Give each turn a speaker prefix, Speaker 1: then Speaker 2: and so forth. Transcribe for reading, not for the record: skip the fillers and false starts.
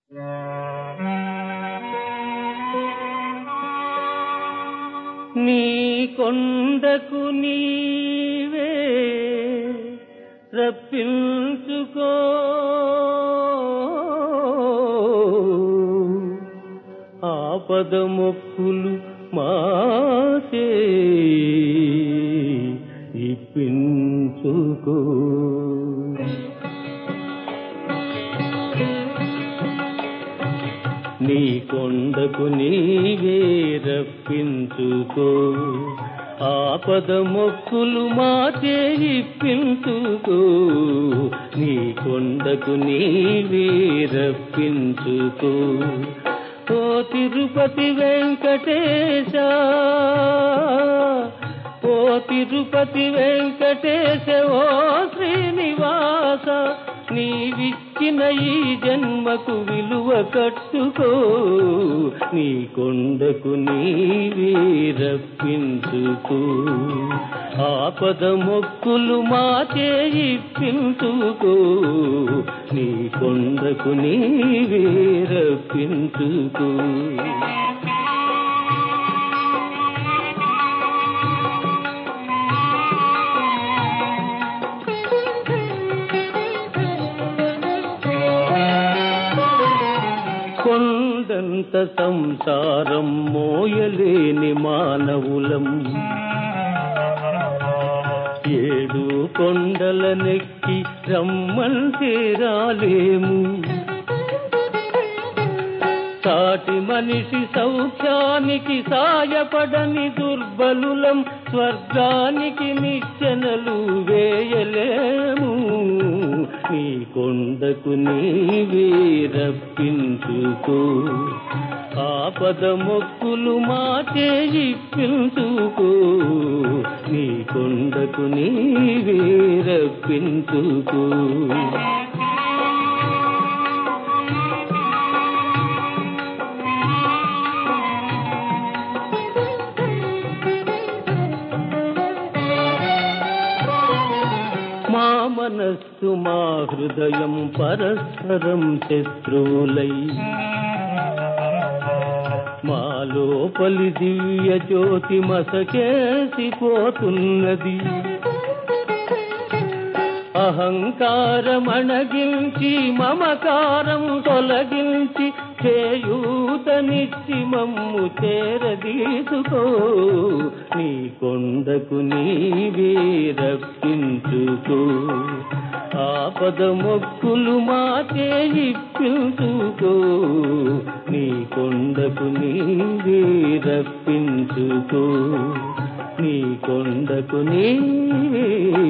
Speaker 1: నీ కొండకు నీవే రప్పించుకో, ఆపద మొక్కులు మాచే ఇప్పించుకో. నీ కొండకు నీవే రప్పించుకో, ఆపద మొక్కులు మాచే ఇప్పించుకో. నీ కొండకు నీవే రప్పించుకో. ఓ తిరుపతి వెంకటేశ, ఓ తిరుపతి వెంకటేశ, ఓ శ్రీనివాస, నీవిచ్చిన ఈ జన్మకు విలువ కట్టుకో. నీ కొండకు నీవే రప్పించుకో, ఆపద మొక్కులు మాచే ఇప్పించుకో. నీ కొండకు నీవే రప్పించుకో. కొండంత సంసారం మోయలేని మానవులం, ఏడు కొండలనెక్కి రమ్మంటే రాలేము. సాటి మనిషి సౌఖ్యానికి సాయపడని దుర్బలులం, స్వర్గానికి నిచ్చెనలు వేయలేము. నీ కొండకు నీవే రప్పించుకో, ఆపద మొక్కులు మాచే ఇప్పించుకో. నీ కొండకు నీవే రప్పించుకో. మా మనస్సు మా హృదయం పరస్పరం శత్రువులై, మా లోపలి దివ్య జ్యోతి మసకేసిపోతున్నది. అహంకారమణగించి మమకారం తొలగించి చేయూతనిచ్చి మమ్ము చేరదీసుకో. నీ కొండకు నీవే రప్పించుకో, ఆపద మొక్కులు మాచే ఇప్పించుకో. నీ కొండకు నీవే రప్పించుకో, నీ కొండకు నీవే